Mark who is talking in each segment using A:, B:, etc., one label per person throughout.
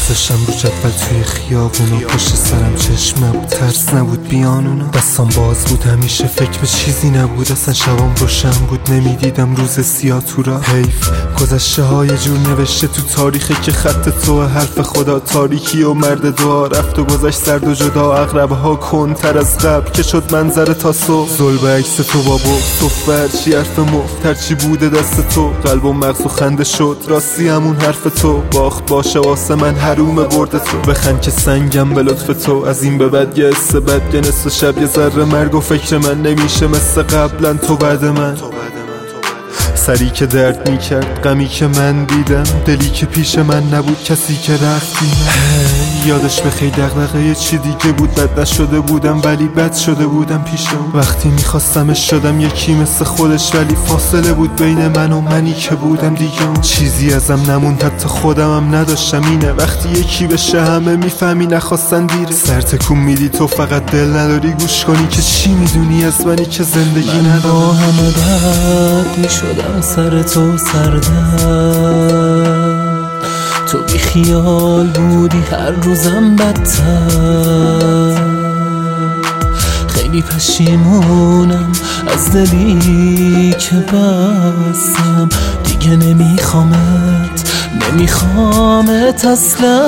A: گذاشتم رو جدول توی خیابونا، پشت سرم چشم نبود، ترس نبود بیانونا، دستم باز بود، همیشه فکر به چیزی نبود، اصلا شبام روشن بود، نمیدیدم روز سیاه تو را. حیف گذشته های جور نوشته تو تاریخی که خط تو حرف خدا تاریکی و مرد دعا، رفت و گذشت سرد و جدا، اغربه ها کنتر از قبل که شد منظر تا صبح، ظلم عکس تو بابا صف هرچی حرف مفت، هرچی بوده دست تو، قلب و مغز و خنده شد راستی همون حرف تو، باخت باشه واسه من حروم برد تو، بخند که سنگم به لطف تو، از این به بعد یه حس بد، یه نصف شب یه ذره مرگ و فکر من نمیشه مثل قبلا تو بعد من، سری که درد میکرد، غمی که من دیدم، دلی که پیش من نبود، کسی که رفتی یادش بخیر دغدغه چی دیگه بود، بد نشده بودم ولی بد شده بودم پیشم، وقتی میخواستمش شدم یکی مثل خودش، ولی فاصله بود بین من و منی که بودم دیگه، چیزی ازم نموند حتی خودمم نداشتم، اینه وقتی یکی بشه همه میفهمی نخواستن دیره، سر تکون میدی تو فقط دل نداری گوش کنی که چی میدونی از منی که زندگی نداری.
B: با همه بد میشدم سر تو سردم، تو بی خیال بودی هر روزم بدتر، خیلی پشیمونم از دلی که بستم، دیگه نمیخوامت اصلا.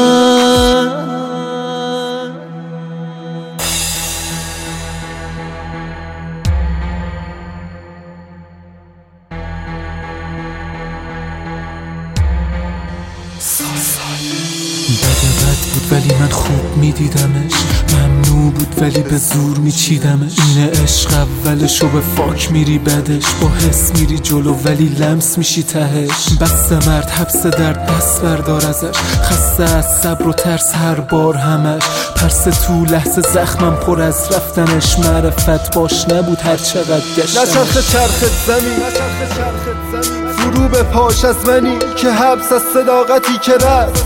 A: بد بود ولی من خوب میدیدمش، ممنوع بود ولی به زور میچیدمش، اینه عشق اولشو به فاک میری بدش، با حس میری جلو ولی لمس میشی تهش، بس مرد حبس درد دست بردار ازش، خسته از صبر و ترس هر بار همش، پرسه تو لحظه زخمم پر از رفتنش، معرفت باش نبود هر چقدر گشتمش،
C: نچرخ چرخت زمین فرو به پاش از منی که حبس از صداقتی که رفت،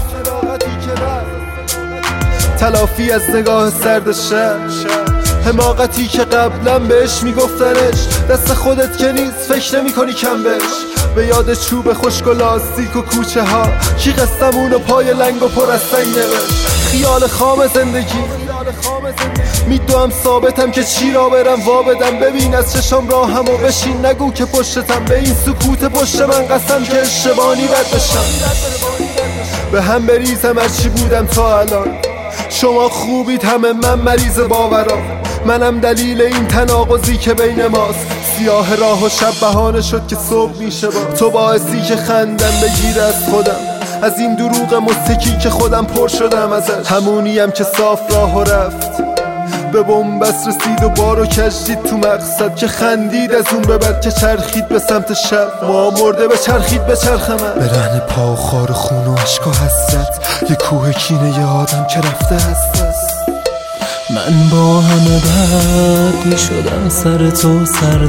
C: تلافی از نگاه سرد شب، حماقتی که قبلا بهش میگفتنش، دست خودت که نیست فکر نمی کنی کم بش، به یاد چوب خشک و لاستیک و کوچه ها، کی قسمون و پای لنگ و پر از سنگ نوشت، خیال خام زندگی میدوام ثابتم که چی را برم وا بدم، ببین از چشم راهم و بشین نگو که پشتم، به این سکوت پشت من قسم که اشتبانی بد بشم، به هم بریزم هرچی بودم تا الان، شما خوبید همه من مریض باورام، منم دلیل این تناقضی که بین ماست، سیاه راه و شب بهانه شد که صبح میشه با تو، باعثی که خندم بگیره از خودم، از این دروغ مستکی که خودم پر شدم ازش، همونیم که صاف راه و رفت به بنبست رسید و بارو کشید تو مقصد، که خندید از اون به بعد که چرخید به سمت شب، ما مرده به چرخید به چرخ من،
A: به رهن پا و خار خون و عشق و حسرت، یه کوه کینه یه آدم که رفته هست.
B: من با همه بد میشدم سر تو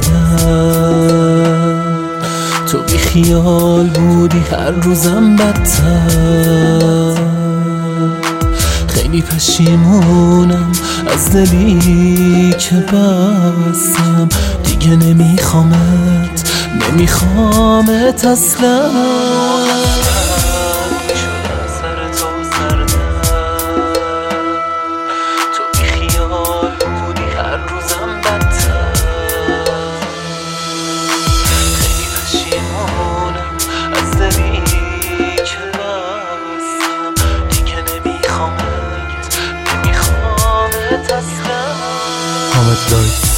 B: سردم، تو بی خیال بودی هر روزم بدتر، خیلی پشیمونم از دلی که بستم، دیگه نمیخوامت اصلا.
A: حامد لایف